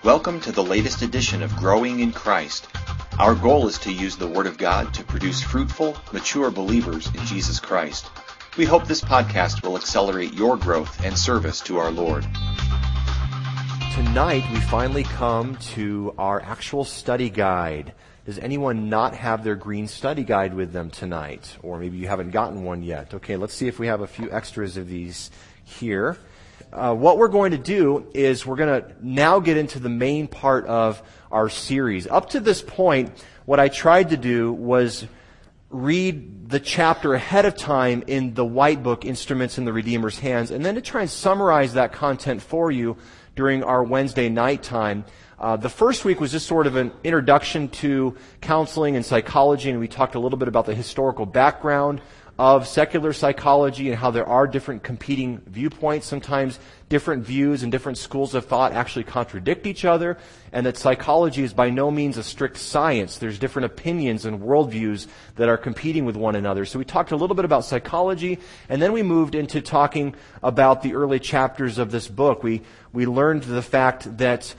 Welcome to the latest edition of Growing in Christ. Our goal is to use the Word of God to produce fruitful, mature believers in Jesus Christ. We hope this podcast will accelerate your growth and service to our Lord. Tonight, we finally come to our actual study guide. Does anyone not have their green study guide with them tonight? Or maybe you haven't gotten one yet. Okay, let's see if we have a few extras of these here. What we're going to do is we're going to now get into the main part of our series. Up to this point, what I tried to do was read the chapter ahead of time in the white book, Instruments in the Redeemer's Hands, and then to try and summarize that content for you during our Wednesday night time. The first week was just sort of an introduction to counseling and psychology, and we talked a little bit about the historical background of secular psychology and how there are different competing viewpoints. Sometimes different views and different schools of thought actually contradict each other, and that psychology is by no means a strict science. There's different opinions and worldviews that are competing with one another. So we talked a little bit about psychology, and then we moved into talking about the early chapters of this book. We learned the fact that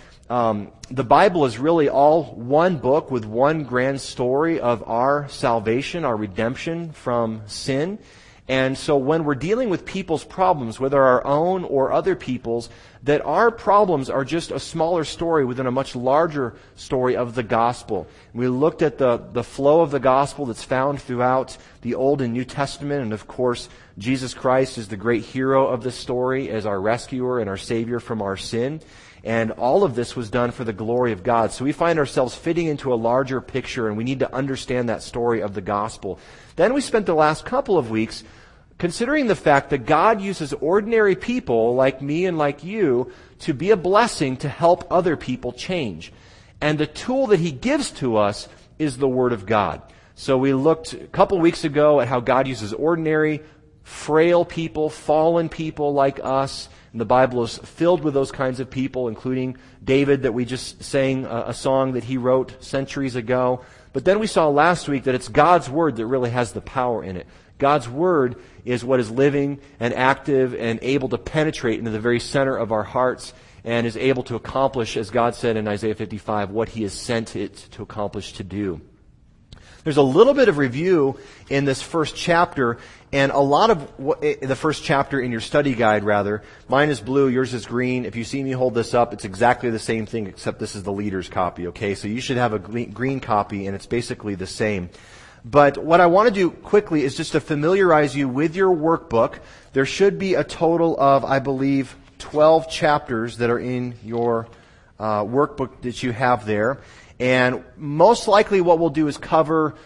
the Bible is really all one book with one grand story of our salvation, our redemption from sin. And so when we're dealing with people's problems, whether our own or other people's, that our problems are just a smaller story within a much larger story of the gospel. We looked at the flow of the gospel that's found throughout the Old and New Testament, and of course, Jesus Christ is the great hero of this story as our rescuer and our savior from our sin. And all of this was done for the glory of God. So we find ourselves fitting into a larger picture, and we need to understand that story of the gospel. Then we spent the last couple of weeks considering the fact that God uses ordinary people like me and like you to be a blessing to help other people change. And the tool that He gives to us is the Word of God. So we looked a couple weeks ago at how God uses ordinary, frail people, fallen people like us. And the Bible is filled with those kinds of people, including David that we just sang a song that he wrote centuries ago. But then we saw last week that it's God's Word that really has the power in it. God's Word is what is living and active and able to penetrate into the very center of our hearts and is able to accomplish, as God said in Isaiah 55, what He has sent it to accomplish to do. There's a little bit of review in this first chapter, and a lot of the first chapter in your study guide, rather. Mine is blue, yours is green. If you see me hold this up, it's exactly the same thing, except this is the leader's copy, okay? So you should have a green copy, and it's basically the same. But what I want to do quickly is just to familiarize you with your workbook. There should be a total of, I believe, 12 chapters that are in your workbook that you have there. And most likely what we'll do is cover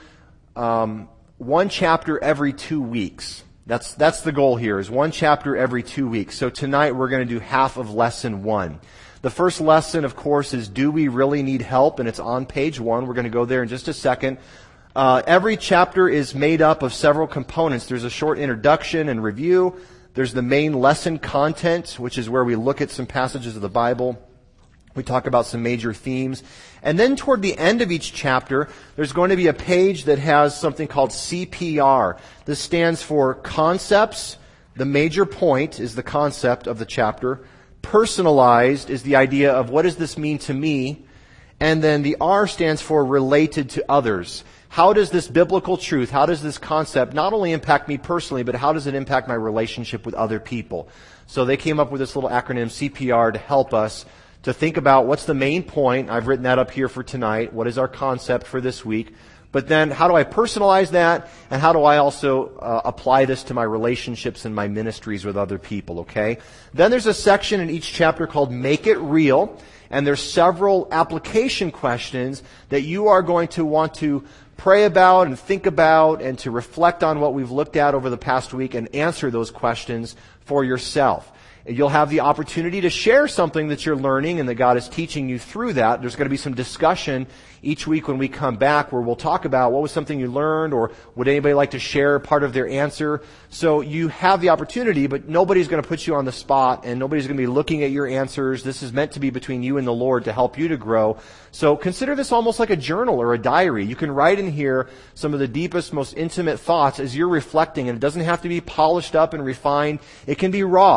one chapter every 2 weeks. That's the goal here, is one chapter every 2 weeks. So tonight we're going to do half of lesson 1. The first lesson, of course, is Do We Really Need Help? And it's on page 1. We're going to go there in just a second. Every chapter is made up of several components. There's a short introduction and review. There's the main lesson content, which is where we look at some passages of the Bible. We talk about some major themes. And then toward the end of each chapter, there's going to be a page that has something called CPR. This stands for concepts. The major point is the concept of the chapter. Personalized is the idea of what does this mean to me? And then the R stands for related to others. How does this biblical truth, how does this concept not only impact me personally, but how does it impact my relationship with other people? So they came up with this little acronym CPR to help us to think about what's the main point. I've written that up here for tonight. What is our concept for this week? But then how do I personalize that? And how do I also apply this to my relationships and my ministries with other people, okay? Then there's a section in each chapter called Make It Real. And there's several application questions that you are going to want to pray about and think about and to reflect on what we've looked at over the past week and answer those questions for yourself. You'll have the opportunity to share something that you're learning and that God is teaching you through that. There's going to be some discussion each week when we come back where we'll talk about what was something you learned, or would anybody like to share part of their answer. So you have the opportunity, but nobody's going to put you on the spot and nobody's going to be looking at your answers. This is meant to be between you and the Lord to help you to grow. So consider this almost like a journal or a diary. You can write in here some of the deepest, most intimate thoughts as you're reflecting, and it doesn't have to be polished up and refined. It can be raw as you're just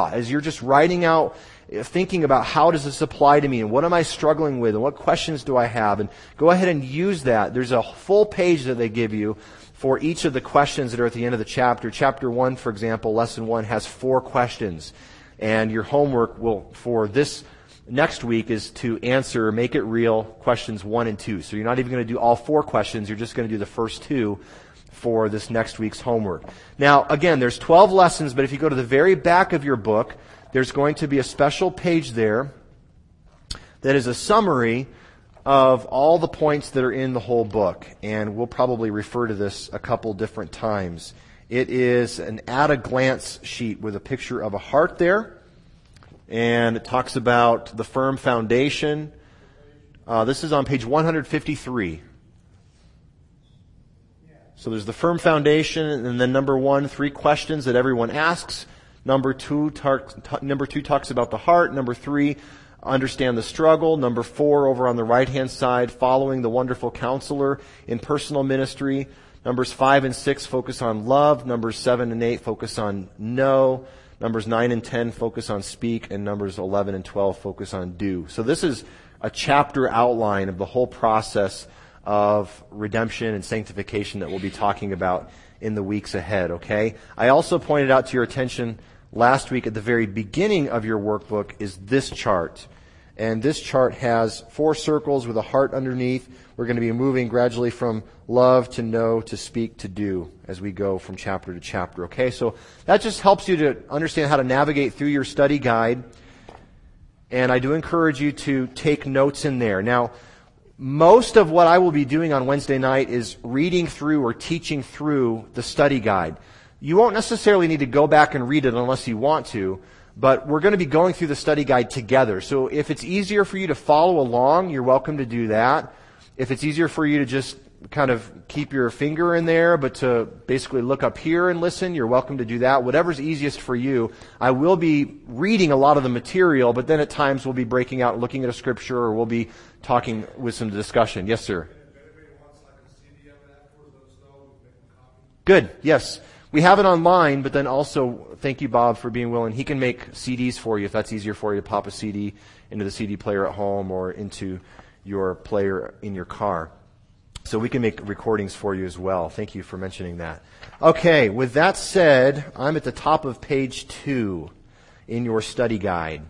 just writing out, thinking about how does this apply to me and what am I struggling with and what questions do I have, and go ahead and use that. There's a full page that they give you for each of the questions that are at the end of the chapter. Chapter 1, for example, lesson 1 has 4 questions. And your homework for this next week is to answer, make it real, questions 1 and 2. So you're not even going to do all 4 questions. You're just going to do the first 2 for this next week's homework. Now, again, there's 12 lessons, but if you go to the very back of your book, there's going to be a special page there that is a summary of all the points that are in the whole book. And we'll probably refer to this a couple different times. It is an at-a-glance sheet with a picture of a heart there. And it talks about the firm foundation. This is on page 153. So there's the firm foundation, and then number 1, 3 questions that everyone asks. Number 2 talks about the heart. Number 3, understand the struggle. Number 4, over on the right-hand side, following the wonderful counselor in personal ministry. Numbers 5 and 6 focus on love. Numbers 7 and 8 focus on know. Numbers 9 and 10 focus on speak. And numbers 11 and 12 focus on do. So this is a chapter outline of the whole process of redemption and sanctification that we'll be talking about in the weeks ahead, okay? I also pointed out to your attention last week at the very beginning of your workbook is this chart. And this chart has 4 circles with a heart underneath. We're going to be moving gradually from love to know to speak to do as we go from chapter to chapter. Okay, so that just helps you to understand how to navigate through your study guide. And I do encourage you to take notes in there. Now, most of what I will be doing on Wednesday night is reading through or teaching through the study guide. You won't necessarily need to go back and read it unless you want to, but we're going to be going through the study guide together. So if it's easier for you to follow along, you're welcome to do that. If it's easier for you to just kind of keep your finger in there, but to basically look up here and listen, you're welcome to do that. Whatever's easiest for you. I will be reading a lot of the material, but then at times we'll be breaking out, looking at a scripture, or we'll be talking with some discussion. Yes, sir. Good. Yes. We have it online, but then also, thank you, Bob, for being willing. He can make CDs for you if that's easier for you to pop a CD into the CD player at home or into your player in your car. So we can make recordings for you as well. Thank you for mentioning that. Okay, with that said, I'm at the top of page 2 in your study guide.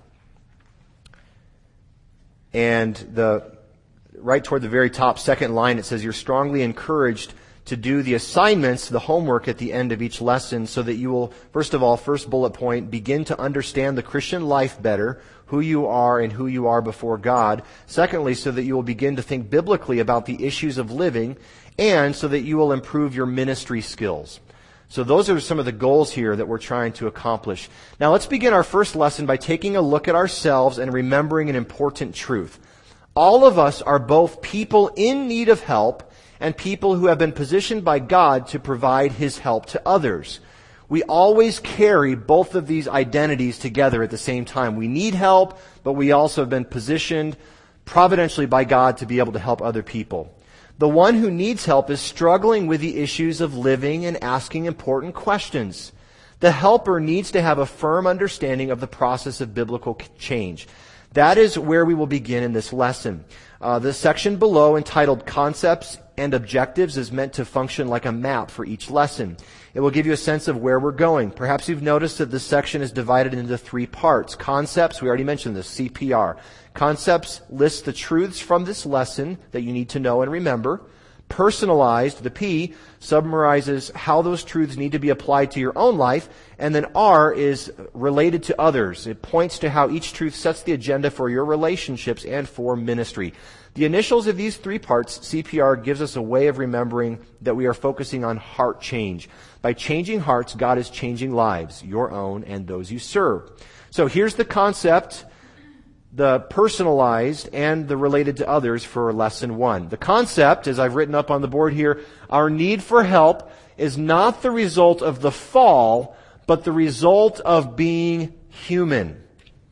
And right toward the very top, second line, it says, you're strongly encouraged to do the assignments, the homework at the end of each lesson so that you will, first of all, first bullet point, begin to understand the Christian life better, who you are and who you are before God. Secondly, so that you will begin to think biblically about the issues of living, and so that you will improve your ministry skills. So those are some of the goals here that we're trying to accomplish. Now let's begin our first lesson by taking a look at ourselves and remembering an important truth. All of us are both people in need of help and people who have been positioned by God to provide His help to others. We always carry both of these identities together at the same time. We need help, but we also have been positioned providentially by God to be able to help other people. The one who needs help is struggling with the issues of living and asking important questions. The helper needs to have a firm understanding of the process of biblical change. That is where we will begin in this lesson. The section below, entitled Concepts and Objectives, is meant to function like a map for each lesson. It will give you a sense of where we're going. Perhaps you've noticed that this section is divided into 3 parts. Concepts, we already mentioned this, CPR. Concepts lists the truths from this lesson that you need to know and remember. Personalized, the P, summarizes how those truths need to be applied to your own life. And then R is related to others. It points to how each truth sets the agenda for your relationships and for ministry. The initials of these 3 parts, CPR, gives us a way of remembering that we are focusing on heart change. By changing hearts, God is changing lives, your own and those you serve. So here's the concept, the personalized, and the related to others for lesson 1. The concept, as I've written up on the board here, our need for help is not the result of the fall, but the result of being human.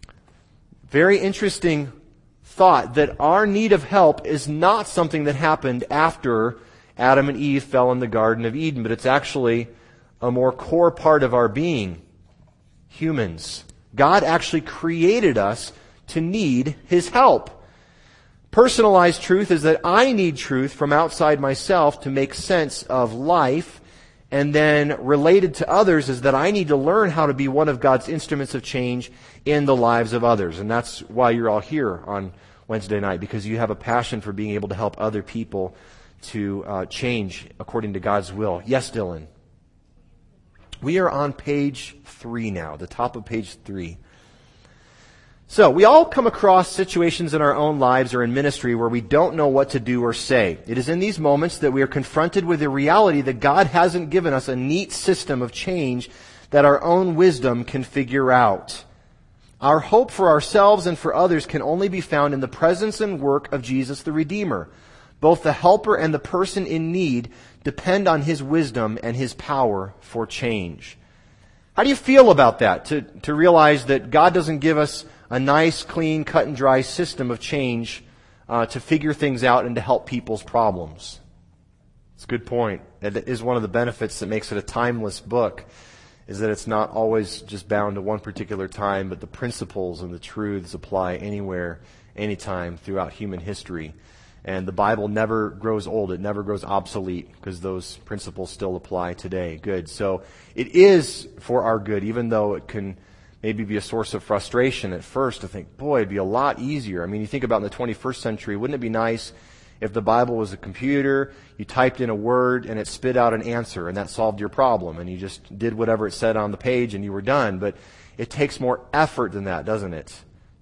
Very interesting thought that our need of help is not something that happened after Adam and Eve fell in the Garden of Eden, but it's actually a more core part of our being. Humans God actually created us to need His help. Personalized truth is that I need truth from outside myself to make sense of life. And then related to others is that I need to learn how to be one of God's instruments of change in the lives of others. And that's why you're all here on Wednesday night, because you have a passion for being able to help other people to change according to God's will. Yes, Dylan? We are on page 3 now, the top of page 3. So, we all come across situations in our own lives or in ministry where we don't know what to do or say. It is in these moments that we are confronted with the reality that God hasn't given us a neat system of change that our own wisdom can figure out. Our hope for ourselves and for others can only be found in the presence and work of Jesus the Redeemer. Both the helper and the person in need depend on His wisdom and His power for change. How do you feel about that? To realize that God doesn't give us a nice, clean, cut and dry system of change to figure things out and to help people's problems. It's a good point. It is one of the benefits that makes it a timeless book, is that it's not always just bound to one particular time, but the principles and the truths apply anywhere, anytime throughout human history. And the Bible never grows old. It never grows obsolete because those principles still apply today. Good. So it is for our good, even though it can maybe be a source of frustration at first to think, boy, it'd be a lot easier. I mean, you think about in the 21st century, wouldn't it be nice if the Bible was a computer, you typed in a word and it spit out an answer and that solved your problem and you just did whatever it said on the page and you were done. But it takes more effort than that, doesn't it?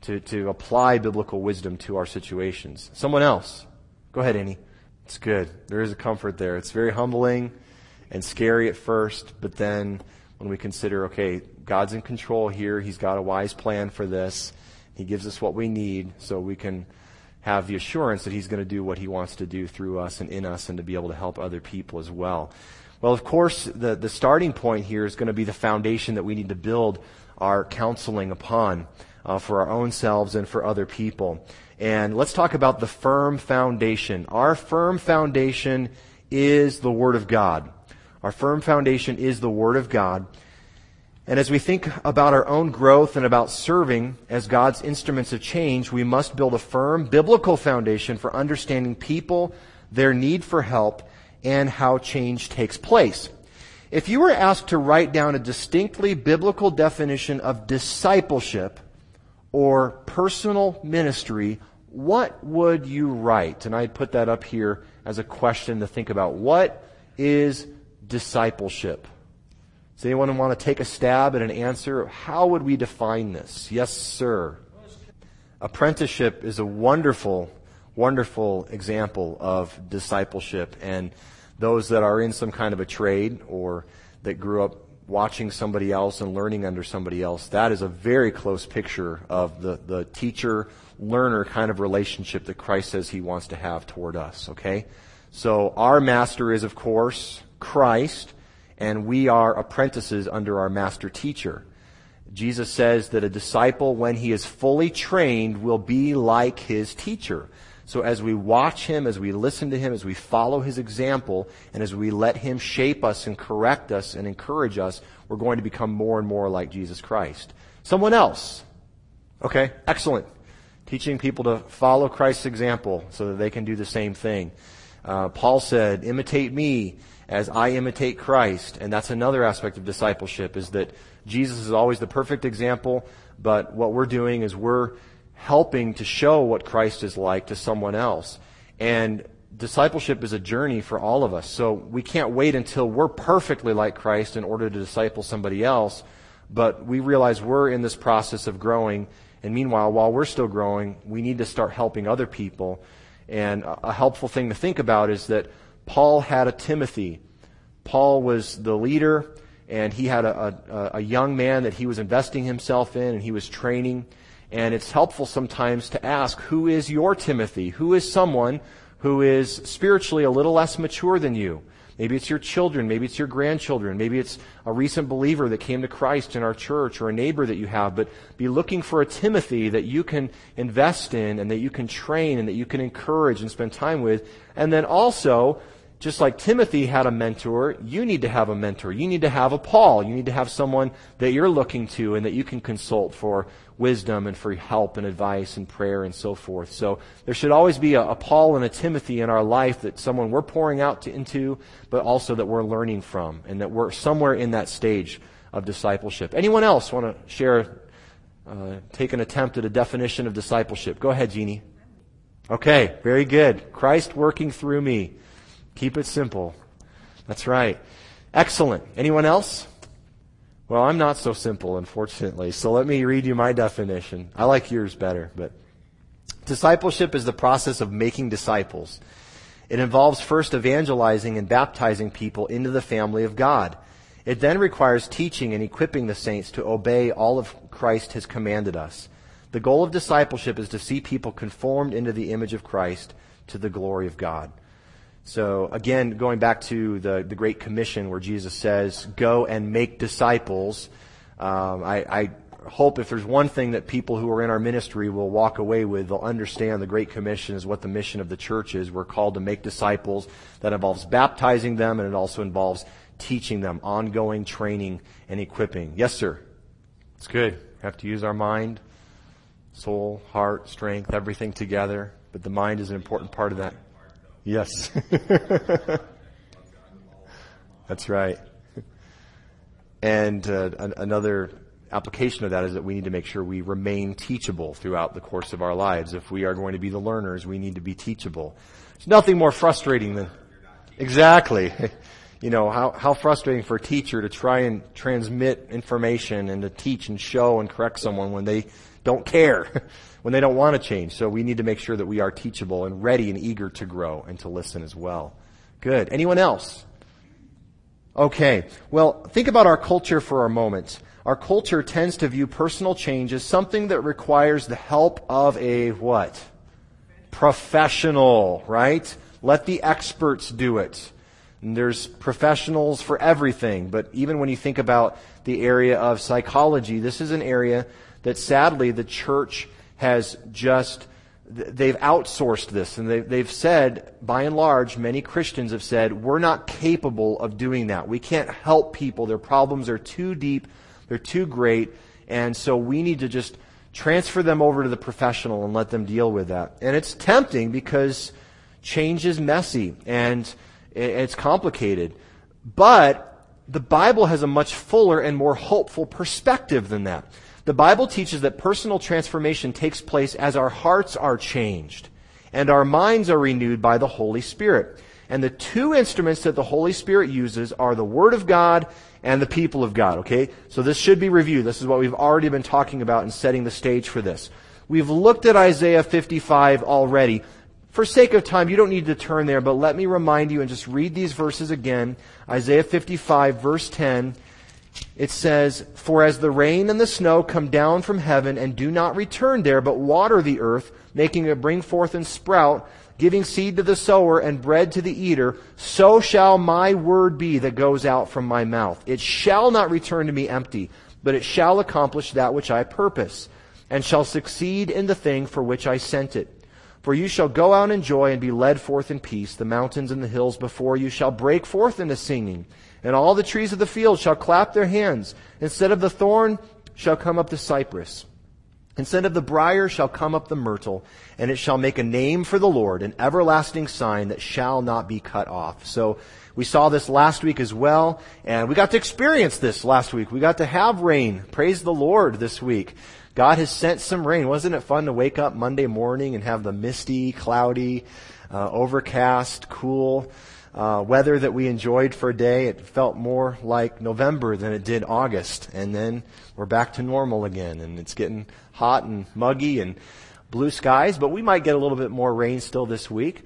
To apply biblical wisdom to our situations. Someone else. Go ahead, Annie. It's good. There is a comfort there. It's very humbling and scary at first, but then when we consider, okay, God's in control here. He's got a wise plan for this. He gives us what we need so we can have the assurance that He's going to do what He wants to do through us and in us and to be able to help other people as well. Well, of course, the starting point here is going to be the foundation that we need to build our counseling upon for our own selves and for other people. And let's talk about the firm foundation. Our firm foundation is the Word of God. Our firm foundation is the Word of God. And as we think about our own growth and about serving as God's instruments of change, we must build a firm biblical foundation for understanding people, their need for help, and how change takes place. If you were asked to write down a distinctly biblical definition of discipleship or personal ministry, what would you write? And I'd put that up here as a question to think about. What is discipleship? Does anyone want to take a stab at an answer? How would we define this? Yes, sir. Apprenticeship is a wonderful, wonderful example of discipleship. And those that are in some kind of a trade or that grew up watching somebody else and learning under somebody else, that is a very close picture of the teacher-learner kind of relationship that Christ says He wants to have toward us, okay? So our master is, of course, Christ, and we are apprentices under our master teacher. Jesus says that a disciple, when he is fully trained, will be like his teacher. So as we watch Him, as we listen to Him, as we follow His example, and as we let Him shape us and correct us and encourage us, we're going to become more and more like Jesus Christ. Someone else. Okay, excellent. Teaching people to follow Christ's example so that they can do the same thing. Paul said, imitate me as I imitate Christ. And that's another aspect of discipleship, is that Jesus is always the perfect example, but what we're doing is we're helping to show what Christ is like to someone else. And discipleship is a journey for all of us. So we can't wait until we're perfectly like Christ in order to disciple somebody else. But we realize we're in this process of growing. And meanwhile, while we're still growing, we need to start helping other people. And a helpful thing to think about is that Paul had a Timothy. Paul was the leader, and he had a young man that he was investing himself in and he was training. And it's helpful sometimes to ask, who is your Timothy? Who is someone who is spiritually a little less mature than you? Maybe it's your children, maybe it's your grandchildren, maybe it's a recent believer that came to Christ in our church or a neighbor that you have. But be looking for a Timothy that you can invest in and that you can train and that you can encourage and spend time with. And then also, just like Timothy had a mentor, you need to have a mentor. You need to have a Paul. You need to have someone that you're looking to and that you can consult for wisdom and for help and advice and prayer and so forth. So there should always be a Paul and a Timothy in our life, that someone we're pouring out into, but also that we're learning from, and that we're somewhere in that stage of discipleship. Anyone else want to share, take an attempt at a definition of discipleship? Go ahead, Jeannie. Okay, very good. Christ working through me. Keep it simple. That's right. Excellent. Anyone else? Well, I'm not so simple, unfortunately. So let me read you my definition. I like yours better, but discipleship is the process of making disciples. It involves first evangelizing and baptizing people into the family of God. It then requires teaching and equipping the saints to obey all of Christ has commanded us. The goal of discipleship is to see people conformed into the image of Christ to the glory of God. So again, going back to the Great Commission where Jesus says, go and make disciples, I hope if there's one thing that people who are in our ministry will walk away with, they'll understand the Great Commission is what the mission of the church is. We're called to make disciples. That involves baptizing them, and it also involves teaching them, ongoing training and equipping. Yes, sir. It's good. We have to use our mind, soul, heart, strength, everything together. But the mind is an important part of that. Yes. That's right. And another application of that is that we need to make sure we remain teachable throughout the course of our lives. If we are going to be the learners, we need to be teachable. There's nothing more frustrating than... Exactly. You know, how frustrating for a teacher to try and transmit information and to teach and show and correct someone when they don't care, when they don't want to change. So we need to make sure that we are teachable and ready and eager to grow and to listen as well. Good. Anyone else? Okay. Well, think about our culture for a moment. Our culture tends to view personal change as something that requires the help of a what? Professional, right? Let the experts do it. And there's professionals for everything, but even when you think about the area of psychology, this is an area that sadly the church has they've outsourced this, and they've said, by and large, many Christians have said, we're not capable of doing that. We can't help people. Their problems are too deep, they're too great, and so we need to just transfer them over to the professional and let them deal with that. And it's tempting because change is messy and it's complicated. But the Bible has a much fuller and more hopeful perspective than that. The Bible teaches that personal transformation takes place as our hearts are changed and our minds are renewed by the Holy Spirit. And the two instruments that the Holy Spirit uses are the Word of God and the people of God, okay? So this should be reviewed. This is what we've already been talking about and setting the stage for this. We've looked at Isaiah 55 already. For sake of time, you don't need to turn there, but let me remind you and just read these verses again. Isaiah 55, verse 10, it says, "For as the rain and the snow come down from heaven and do not return there, but water the earth, making it bring forth and sprout, giving seed to the sower and bread to the eater, so shall my word be that goes out from my mouth. It shall not return to me empty, but it shall accomplish that which I purpose, and shall succeed in the thing for which I sent it. For you shall go out in joy and be led forth in peace. The mountains and the hills before you shall break forth into singing, and all the trees of the field shall clap their hands. Instead of the thorn shall come up the cypress. Instead of the briar shall come up the myrtle, and it shall make a name for the Lord, an everlasting sign that shall not be cut off." So we saw this last week as well, and we got to experience this last week. We got to have rain. Praise the Lord this week. God has sent some rain. Wasn't it fun to wake up Monday morning and have the misty, cloudy, overcast, cool weather that we enjoyed for a day? It felt more like November than it did August. And then we're back to normal again. And it's getting hot and muggy and blue skies. But we might get a little bit more rain still this week.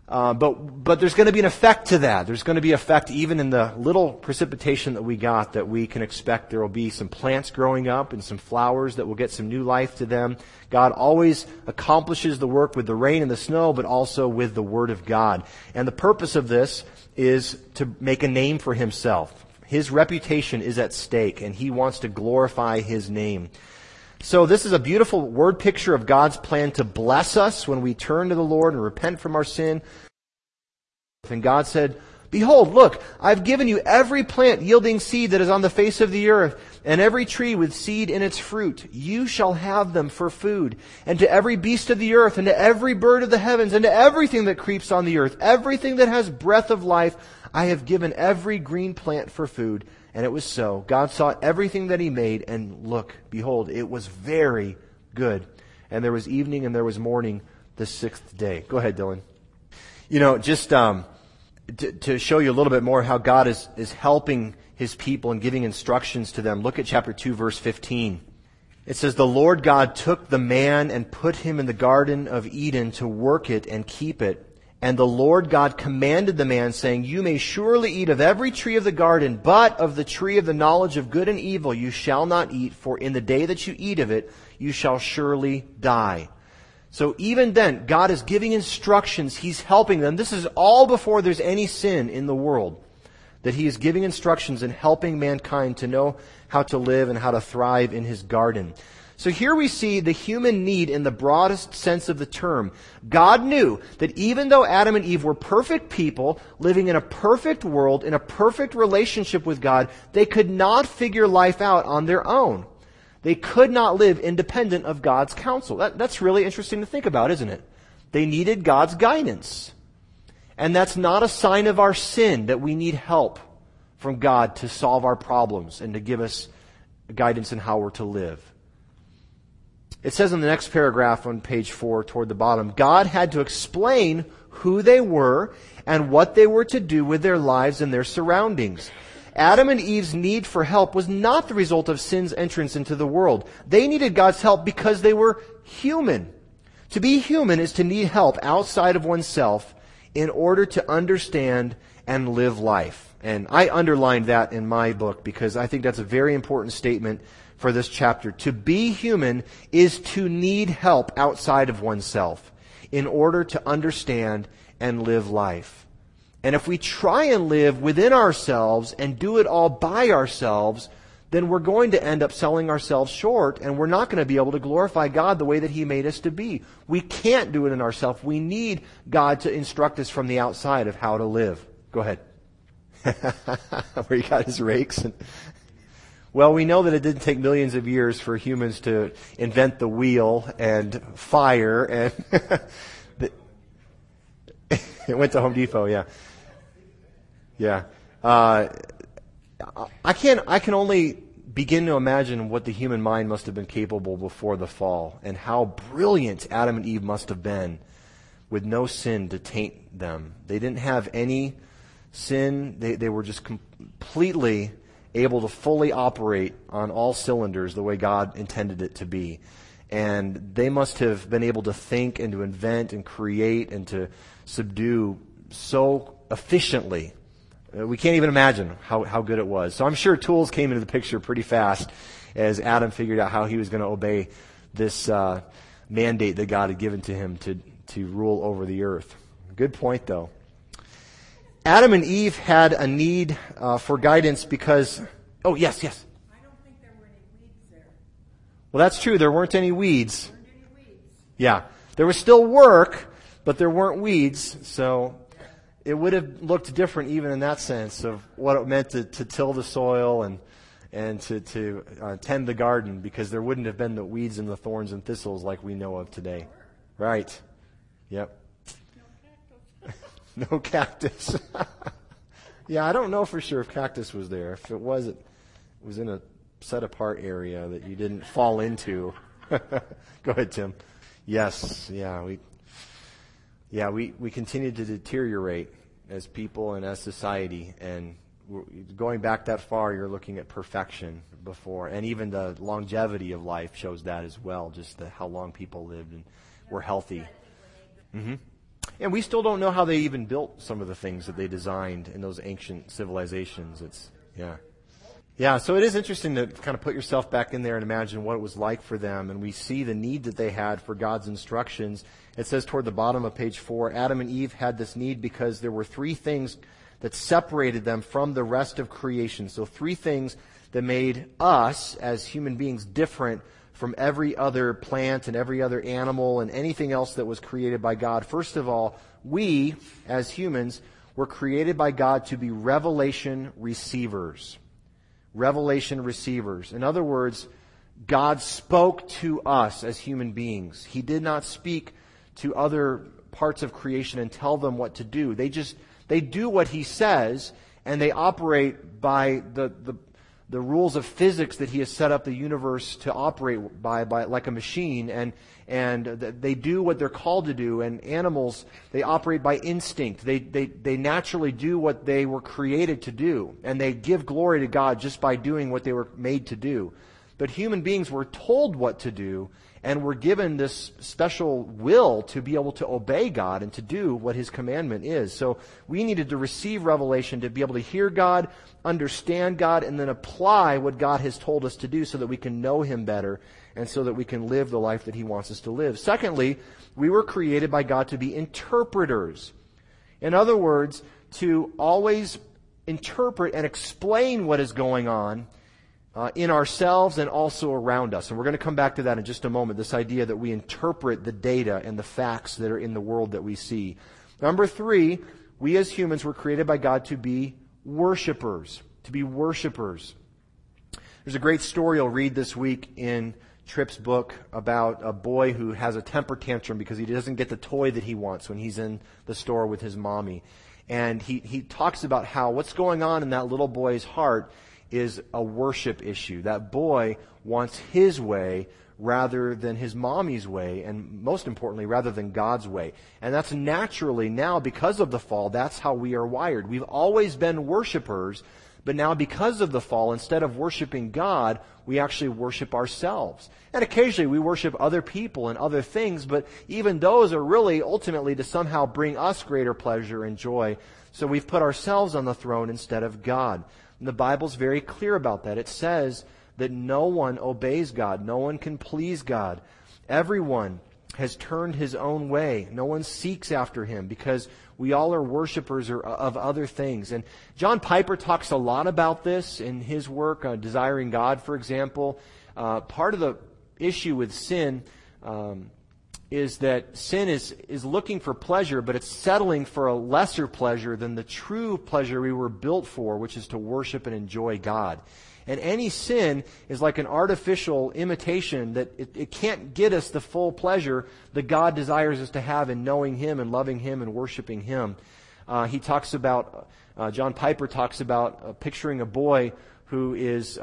But there's going to be an effect to that. There's going to be effect even in the little precipitation that we got, that we can expect there will be some plants growing up and some flowers that will get some new life to them. God always accomplishes the work with the rain and the snow, but also with the Word of God. And the purpose of this is to make a name for Himself. His reputation is at stake, and He wants to glorify His name. So this is a beautiful word picture of God's plan to bless us when we turn to the Lord and repent from our sin. And God said, Behold, look, I've given you every plant yielding seed that is on the face of the earth, and every tree with seed in its fruit. You shall have them for food. And to every beast of the earth, and to every bird of the heavens, and to everything that creeps on the earth, everything that has breath of life, I have given every green plant for food. And it was so. God saw everything that He made, and look, behold, it was very good. And there was evening and there was morning the sixth day. Go ahead, Dylan. Just to show you a little bit more how God is helping His people and giving instructions to them, look at chapter 2, verse 15. It says, The Lord God took the man and put him in the Garden of Eden to work it and keep it. And the Lord God commanded the man, saying, You may surely eat of every tree of the garden, but of the tree of the knowledge of good and evil you shall not eat, for in the day that you eat of it, you shall surely die. So even then, God is giving instructions. He's helping them. This is all before there's any sin in the world. That He is giving instructions and helping mankind to know how to live and how to thrive in His garden. So here we see the human need in the broadest sense of the term. God knew that even though Adam and Eve were perfect people, living in a perfect world, in a perfect relationship with God, they could not figure life out on their own. They could not live independent of God's counsel. That's really interesting to think about, isn't it? They needed God's guidance. And that's not a sign of our sin, that we need help from God to solve our problems and to give us guidance in how we're to live. It says in the next paragraph on page 4 toward the bottom, God had to explain who they were and what they were to do with their lives and their surroundings. Adam and Eve's need for help was not the result of sin's entrance into the world. They needed God's help because they were human. To be human is to need help outside of oneself in order to understand and live life. And I underlined that in my book because I think that's a very important statement for this chapter. To be human is to need help outside of oneself in order to understand and live life. And if we try and live within ourselves and do it all by ourselves, then we're going to end up selling ourselves short, and we're not going to be able to glorify God the way that He made us to be. We can't do it in ourselves. We need God to instruct us from the outside of how to live. Go ahead. Where he got his rakes. Well, we know that it didn't take millions of years for humans to invent the wheel and fire, and it went to Home Depot, yeah. Yeah. I can only begin to imagine what the human mind must have been capable before the fall, and how brilliant Adam and Eve must have been with no sin to taint them. They didn't have any sin. They were just completely able to fully operate on all cylinders the way God intended it to be. And they must have been able to think and to invent and create and to subdue so efficiently. We can't even imagine how good it was. So I'm sure tools came into the picture pretty fast as Adam figured out how he was going to obey this mandate that God had given to him to rule over the earth. Good point, though. Adam and Eve had a need for guidance because... Oh, yes. I don't think there were any weeds there. Well, that's true. There weren't any weeds. Yeah. There was still work, but there weren't weeds. So it would have looked different even in that sense of what it meant to till the soil and to tend the garden, because there wouldn't have been the weeds and the thorns and thistles like we know of today. Right. Yep. No cactus. Yeah, I don't know for sure if cactus was there. If it was, it was in a set-apart area that you didn't fall into. Go ahead, Tim. Yes, we continue to deteriorate as people and as society. And going back that far, you're looking at perfection before. And even the longevity of life shows that as well, just how long people lived and were healthy. Mm-hmm. And we still don't know how they even built some of the things that they designed in those ancient civilizations. So it is interesting to kind of put yourself back in there and imagine what it was like for them. And we see the need that they had for God's instructions. It says toward the bottom of page 4, Adam and Eve had this need because there were 3 things that separated them from the rest of creation. So 3 things that made us as human beings different from every other plant and every other animal and anything else that was created by God. First of all, we, as humans, We're created by God to be revelation receivers. Revelation receivers. In other words, God spoke to us as human beings. He did not speak to other parts of creation and tell them what to do. They do what He says, and they operate by the rules of physics that He has set up the universe to operate by like a machine, and they do what they're called to do. And animals, they operate by instinct. They naturally do what they were created to do, and they give glory to God just by doing what they were made to do. But human beings were told what to do, and were given this special will to be able to obey God and to do what His commandment is. So we needed to receive revelation to be able to hear God, understand God, and then apply what God has told us to do so that we can know Him better and so that we can live the life that He wants us to live. Secondly, we were created by God to be interpreters. In other words, to always interpret and explain what is going on in ourselves and also around us. And we're going to come back to that in just a moment, this idea that we interpret the data and the facts that are in the world that we see. Number 3, we as humans were created by God to be worshipers. To be worshipers. There's a great story I'll read this week in Tripp's book about a boy who has a temper tantrum because he doesn't get the toy that he wants when he's in the store with his mommy. And he talks about how what's going on in that little boy's heart is a worship issue. That boy wants his way rather than his mommy's way, and most importantly, rather than God's way. And that's naturally now, because of the fall, that's how we are wired. We've always been worshipers, but now because of the fall, instead of worshiping God, we actually worship ourselves. And occasionally we worship other people and other things, but even those are really ultimately to somehow bring us greater pleasure and joy. So we've put ourselves on the throne instead of God. And the Bible's very clear about that. It says that no one obeys God. No one can please God. Everyone has turned his own way. No one seeks after Him because we all are worshipers of other things. And John Piper talks a lot about this in his work, Desiring God, for example. Part of the issue with sin is that sin is looking for pleasure, but it's settling for a lesser pleasure than the true pleasure we were built for, which is to worship and enjoy God. And any sin is like an artificial imitation that it can't get us the full pleasure that God desires us to have in knowing Him and loving Him and worshiping Him. He talks about, John Piper talks about picturing a boy who is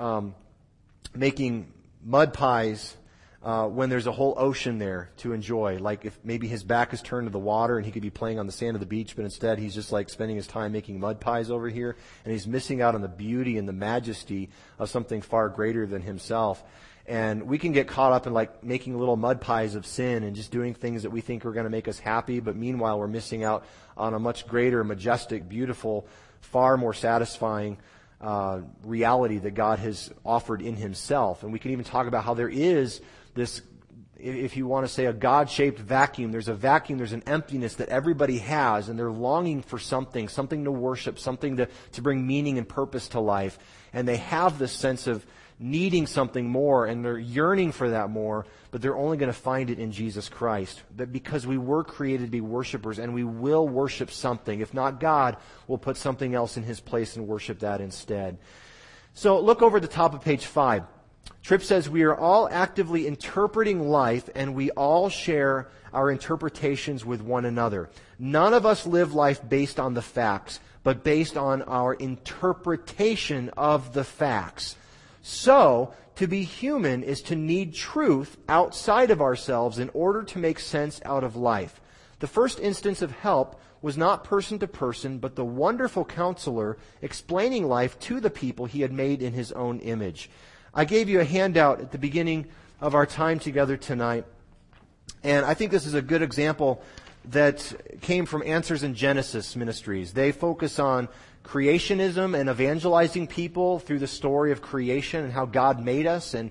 making mud pies when there's a whole ocean there to enjoy. Like if maybe his back is turned to the water and he could be playing on the sand of the beach, but instead he's just like spending his time making mud pies over here, and he's missing out on the beauty and the majesty of something far greater than himself. And we can get caught up in like making little mud pies of sin and just doing things that we think are going to make us happy, but meanwhile we're missing out on a much greater, majestic, beautiful, far more satisfying reality that God has offered in Himself. And we can even talk about how there is this, if you want to say, a God-shaped vacuum. There's a vacuum, there's an emptiness that everybody has, and they're longing for something to worship, something to bring meaning and purpose to life. And they have this sense of needing something more, and they're yearning for that more, but they're only going to find it in Jesus Christ. But because we were created to be worshipers, and we will worship something. If not God, we'll put something else in His place and worship that instead. So look over at the top of page 5. Tripp says, we are all actively interpreting life, and we all share our interpretations with one another. None of us live life based on the facts, but based on our interpretation of the facts. So, to be human is to need truth outside of ourselves in order to make sense out of life. The first instance of help was not person to person, but the wonderful counselor explaining life to the people He had made in His own image. I gave you a handout at the beginning of our time together tonight, and I think this is a good example that came from Answers in Genesis Ministries. They focus on creationism and evangelizing people through the story of creation and how God made us. And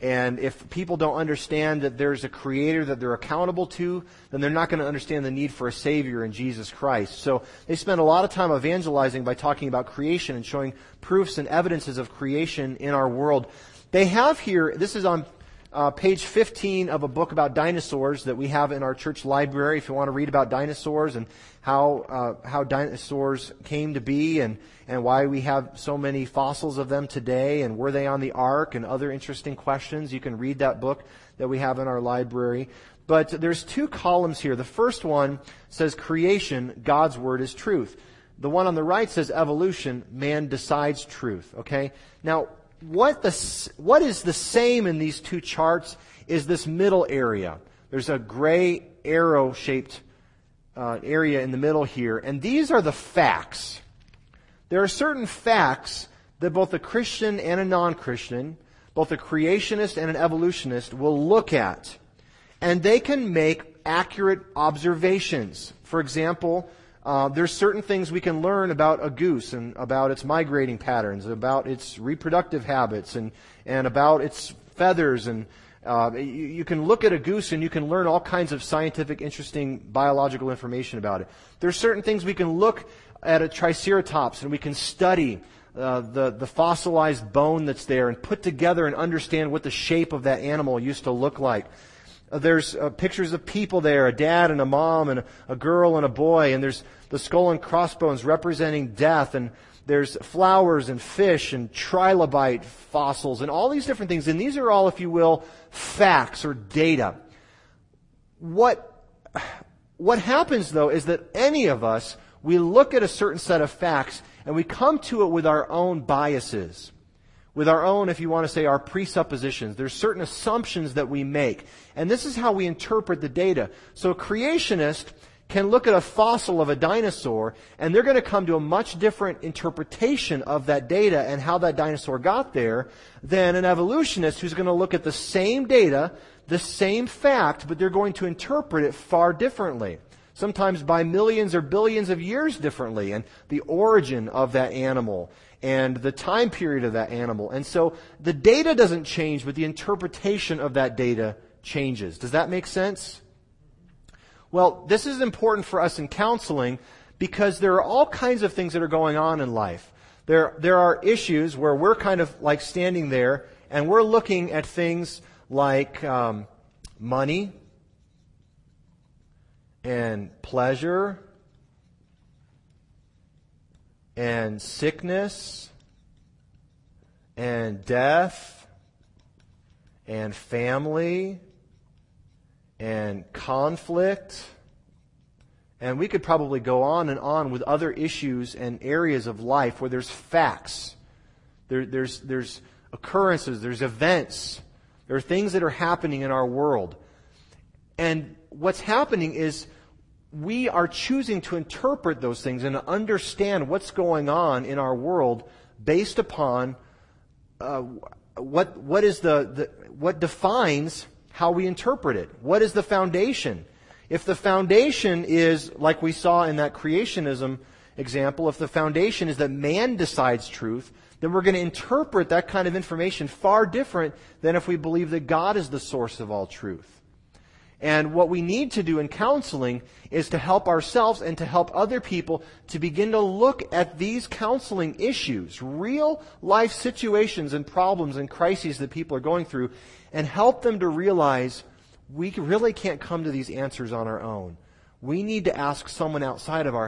if people don't understand that there's a Creator that they're accountable to, then they're not going to understand the need for a Savior in Jesus Christ. So they spend a lot of time evangelizing by talking about creation and showing proofs and evidences of creation in our world. They have here, this is on page 15 of a book about dinosaurs that we have in our church library if you want to read about dinosaurs and how dinosaurs came to be and why we have so many fossils of them today and were they on the ark and other interesting questions. You can read that book that we have in our library. But there's two columns here. The first one says creation, God's word is truth. The one on the right says evolution, man decides truth. Okay? Now, what is the same in these two charts is this middle area. There's a gray arrow-shaped area in the middle here, and these are the facts. There are certain facts that both a Christian and a non-Christian, both a creationist and an evolutionist will look at, and they can make accurate observations. For example, there's certain things we can learn about a goose and about its migrating patterns, about its reproductive habits, and about its feathers. And you can look at a goose and you can learn all kinds of scientific, interesting biological information about it. There's certain things we can look at a Triceratops and we can study the fossilized bone that's there and put together and understand what the shape of that animal used to look like. There's pictures of people there, a dad and a mom and a girl and a boy, and there's the skull and crossbones representing death, and there's flowers and fish and trilobite fossils and all these different things. And these are all, if you will, facts or data. What happens, though, is that any of us, we look at a certain set of facts and we come to it with our own biases. With our own, if you want to say, our presuppositions. There's certain assumptions that we make. And this is how we interpret the data. So a creationist can look at a fossil of a dinosaur and they're going to come to a much different interpretation of that data and how that dinosaur got there than an evolutionist who's going to look at the same data, the same fact, but they're going to interpret it far differently. Sometimes by millions or billions of years differently, and the origin of that animal and the time period of that animal. And so the data doesn't change, but the interpretation of that data changes. Does that make sense? Well, this is important for us in counseling because there are all kinds of things that are going on in life. There are issues where we're kind of like standing there and we're looking at things like money and pleasure and sickness and death and family and conflict. And we could probably go on and on with other issues and areas of life where there's facts. There's occurrences, there's events. There are things that are happening in our world. And what's happening is we are choosing to interpret those things and to understand what's going on in our world based upon what defines how we interpret it. What is the foundation? If the foundation is, like we saw in that creationism example, if the foundation is that man decides truth, then we're going to interpret that kind of information far different than if we believe that God is the source of all truth. And what we need to do in counseling is to help ourselves and to help other people to begin to look at these counseling issues, real life situations and problems and crises that people are going through, and help them to realize we really can't come to these answers on our own. We need to ask someone outside of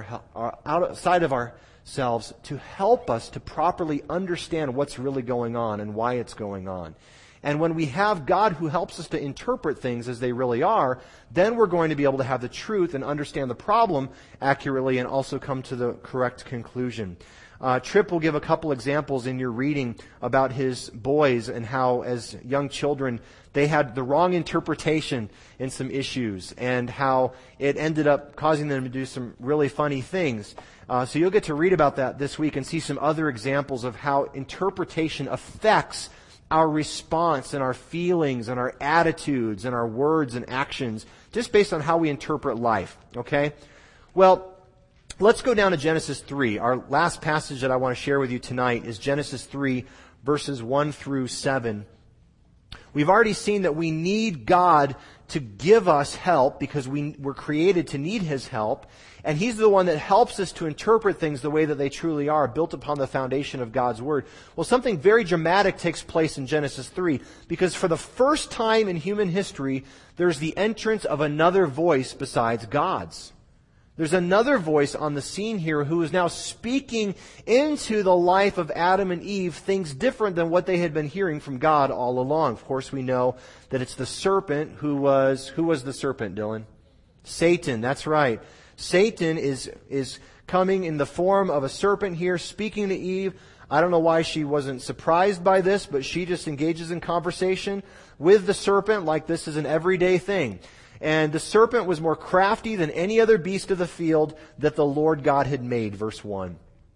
ourselves to help us to properly understand what's really going on and why it's going on. And when we have God who helps us to interpret things as they really are, then we're going to be able to have the truth and understand the problem accurately and also come to the correct conclusion. Tripp will give a couple examples in your reading about his boys and how as young children they had the wrong interpretation in some issues and how it ended up causing them to do some really funny things. So you'll get to read about that this week and see some other examples of how interpretation affects our response and our feelings and our attitudes and our words and actions just based on how we interpret life. Okay? Well, let's go down to Genesis 3. Our last passage that I want to share with you tonight is Genesis 3, verses 1 through 7. We've already seen that we need God to give us help because we were created to need His help. And He's the one that helps us to interpret things the way that they truly are, built upon the foundation of God's Word. Well, something very dramatic takes place in Genesis 3, because for the first time in human history, there's the entrance of another voice besides God's. There's another voice on the scene here who is now speaking into the life of Adam and Eve, things different than what they had been hearing from God all along. Of course, we know that it's the serpent who was the serpent, Dylan? Satan, that's right. Satan is coming in the form of a serpent here, speaking to Eve. I don't know why she wasn't surprised by this, but she just engages in conversation with the serpent like this is an everyday thing. And the serpent was more crafty than any other beast of the field that the Lord God had made. Verse 1.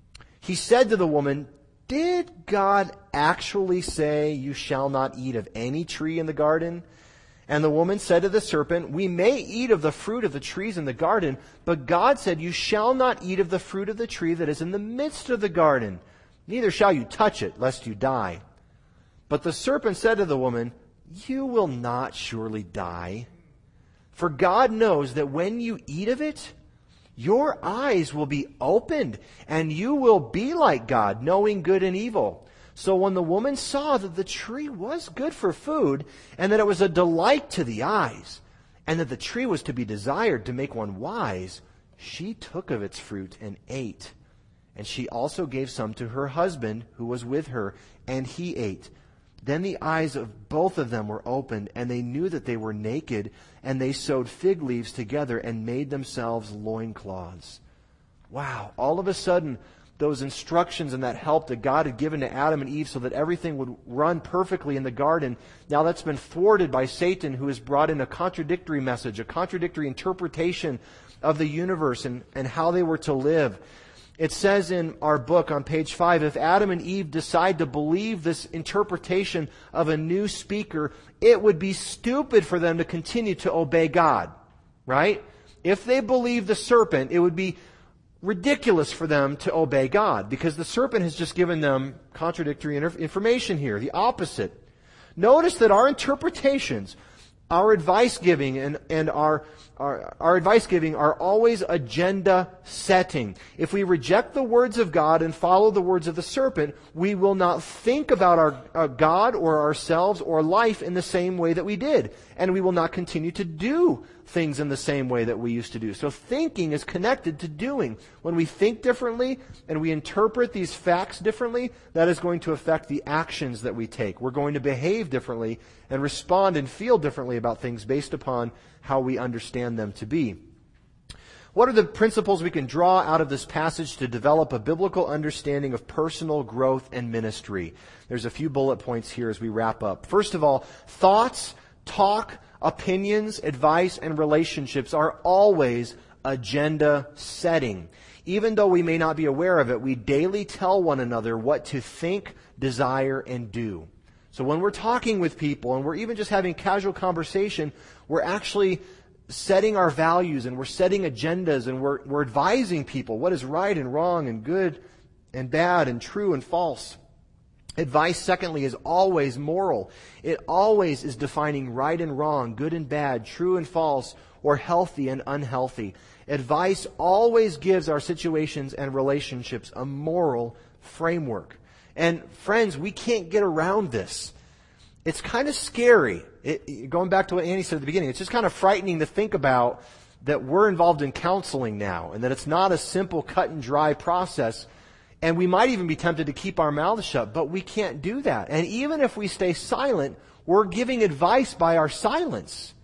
He said to the woman, "Did God actually say you shall not eat of any tree in the garden?" And the woman said to the serpent, "We may eat of the fruit of the trees in the garden, but God said you shall not eat of the fruit of the tree that is in the midst of the garden. Neither shall you touch it, lest you die." But the serpent said to the woman, "You will not surely die. For God knows that when you eat of it, your eyes will be opened, and you will be like God, knowing good and evil." So when the woman saw that the tree was good for food, and that it was a delight to the eyes, and that the tree was to be desired to make one wise, she took of its fruit and ate. And she also gave some to her husband who was with her, and he ate. Then the eyes of both of them were opened, and they knew that they were naked, and they sewed fig leaves together and made themselves loincloths. Wow. All of a sudden, those instructions and that help that God had given to Adam and Eve so that everything would run perfectly in the garden, now that's been thwarted by Satan, who has brought in a contradictory message, a contradictory interpretation of the universe and how they were to live. It says in our book on page 5, if Adam and Eve decide to believe this interpretation of a new speaker, it would be stupid for them to continue to obey God, right? If they believe the serpent, it would be ridiculous for them to obey God, because the serpent has just given them contradictory information here, the opposite. Notice that our interpretations, our advice giving and our advice giving are always agenda setting. If we reject the words of God and follow the words of the serpent, we will not think about our God or ourselves or life in the same way that we did. And we will not continue to do things in the same way that we used to do. So thinking is connected to doing. When we think differently and we interpret these facts differently, that is going to affect the actions that we take. We're going to behave differently and respond and feel differently about things based upon how we understand them to be. What are the principles we can draw out of this passage to develop a biblical understanding of personal growth and ministry? There's a few bullet points here as we wrap up. First of all, thoughts, talk, opinions, advice, and relationships are always agenda setting. Even though we may not be aware of it, we daily tell one another what to think, desire, and do. So when we're talking with people and we're even just having casual conversation, we're actually setting our values and we're setting agendas and we're advising people what is right and wrong and good and bad and true and false. Advice, secondly, is always moral. It always is defining right and wrong, good and bad, true and false, or healthy and unhealthy. Advice always gives our situations and relationships a moral framework. And friends, we can't get around this. It's kind of scary. Going back to what Annie said at the beginning, it's just kind of frightening to think about that we're involved in counseling now and that it's not a simple cut and dry process. And we might even be tempted to keep our mouths shut, but we can't do that. And even if we stay silent, we're giving advice by our silence.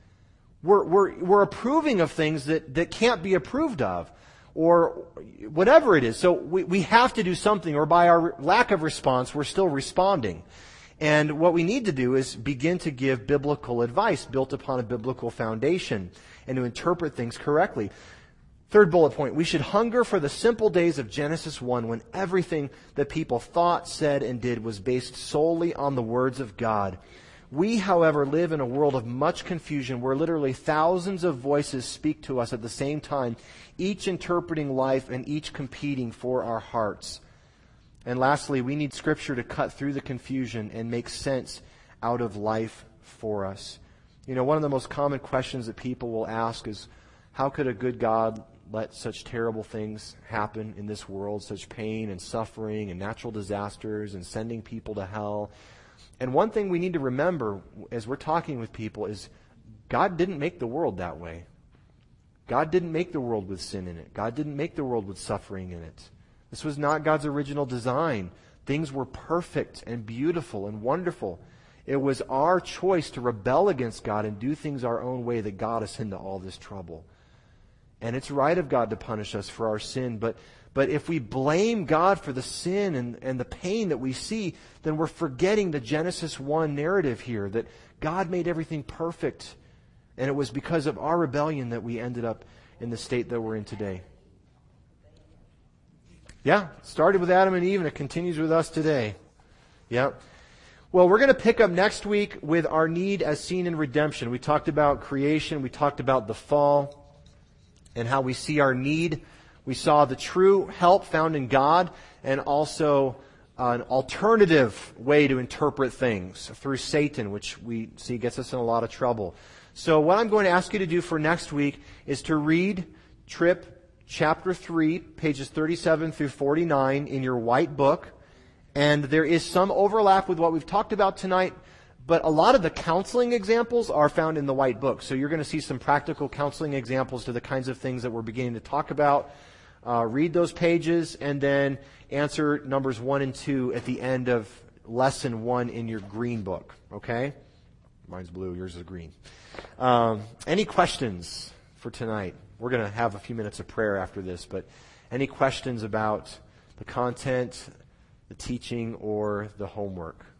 We're approving of things that can't be approved of, or whatever it is. So we have to do something, or by our lack of response, we're still responding. And what we need to do is begin to give biblical advice built upon a biblical foundation and to interpret things correctly. Third bullet point, we should hunger for the simple days of Genesis 1 when everything that people thought, said, and did was based solely on the words of God. We, however, live in a world of much confusion where literally thousands of voices speak to us at the same time, each interpreting life and each competing for our hearts. And lastly, we need Scripture to cut through the confusion and make sense out of life for us. You know, one of the most common questions that people will ask is, how could a good God let such terrible things happen in this world, such pain and suffering and natural disasters and sending people to hell? And one thing we need to remember as we're talking with people is God didn't make the world that way. God didn't make the world with sin in it. God didn't make the world with suffering in it. This was not God's original design. Things were perfect and beautiful and wonderful. It was our choice to rebel against God and do things our own way that got us into all this trouble. And it's right of God to punish us for our sin, but if we blame God for the sin and the pain that we see, then we're forgetting the Genesis 1 narrative here, that God made everything perfect, and it was because of our rebellion that we ended up in the state that we're in today. Yeah, it started with Adam and Eve, and it continues with us today. Yeah. Well, we're going to pick up next week with our need as seen in redemption. We talked about creation, we talked about the fall, and how we see our need. We saw the true help found in God, and also an alternative way to interpret things through Satan, which we see gets us in a lot of trouble. So what I'm going to ask you to do for next week is to read Tripp chapter 3, pages 37 through 49 in your white book. And there is some overlap with what we've talked about tonight, but a lot of the counseling examples are found in the white book. So you're going to see some practical counseling examples to the kinds of things that we're beginning to talk about. Read those pages and then answer numbers 1 and 2 at the end of lesson 1 in your green book. Okay? Mine's blue, yours is green. Any questions for tonight? We're going to have a few minutes of prayer after this, but any questions about the content, the teaching, or the homework?